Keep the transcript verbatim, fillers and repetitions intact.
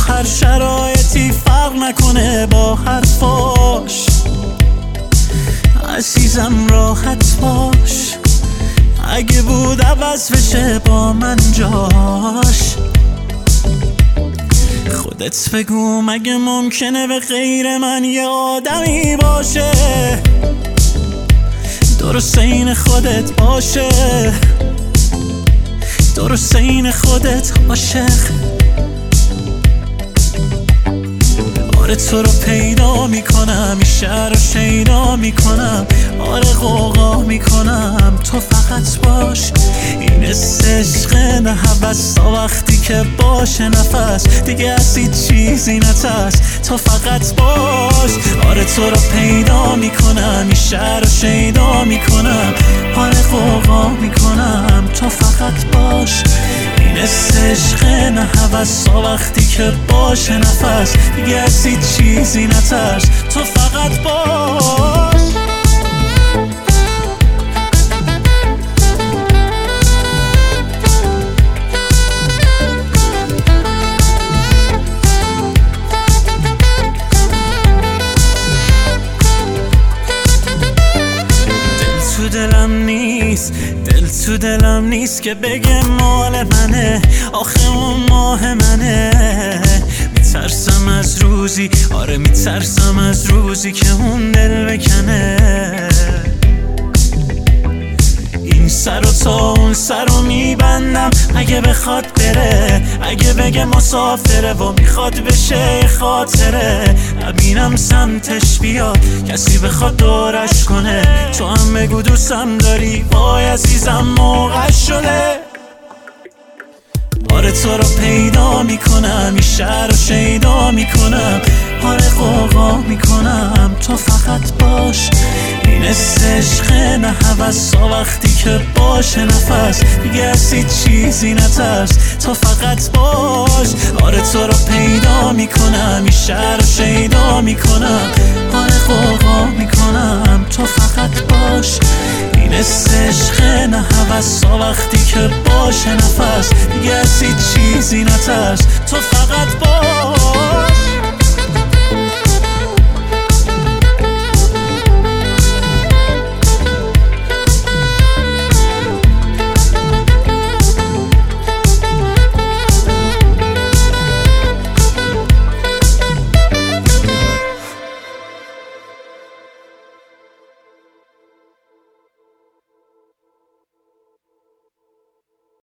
هر شرایطی فرق نکنه با حرفاش. عزیزم راحت باش، اگه بود عوض بشه با من جاش. خودت بگو مگه ممکنه به غیر من یه آدمی باشه درست این خودت باشه، درست این خودت عاشق. آره تو رو پیدا میکنم، این شهر رو شیدا میکنم، آره غوغا میکنم، تو فقط باش. این عشق نه هوس تا وقتی که باشه نفس دیگه از هیچ چیزی نترس، تو فقط باش. آره تو رو پیدا میکنم، این شهر رو شیدا میکنم، آره غوغا میکنم، تو فقط باش. این عشق نه هوس تا وقتی که باشه نفس دیگه از هیچ چیزی نترس، تو فقط باش. دل تو دلم نیست، دل تو دلم نیست که بگه مال منه، آخه اون ماه منه. میترسم از روزی، آره میترسم از روزی که اون دل بکنه. این سر و تا اون سر رو میبندم اگه بخواد بره، اگه بگه مسافره و میخواد بشه خاطره. نبینم سمتش بیاد کسی بخواد دورش کنه، تو هم بگو دوستم داری، وای عزیزم موقع شده. آره تو رو پیدا میکنم، این شهر رو شیدا میکنم، آره غوغا میکنم، تو فقط باش. این عشق نه هوس تا وقتی که باشه نفس دیگه از هیچ چیزی نترس، تو فقط باش. آره تو رو پیدا میکنم، این شهر رو شیدا میکنم، آره غوغا میکنم، تو فقط باش. این عشق نه هوس تا وقتی که باشه نفس دیگه از هیچ چیزی نترس، تو فقط باش.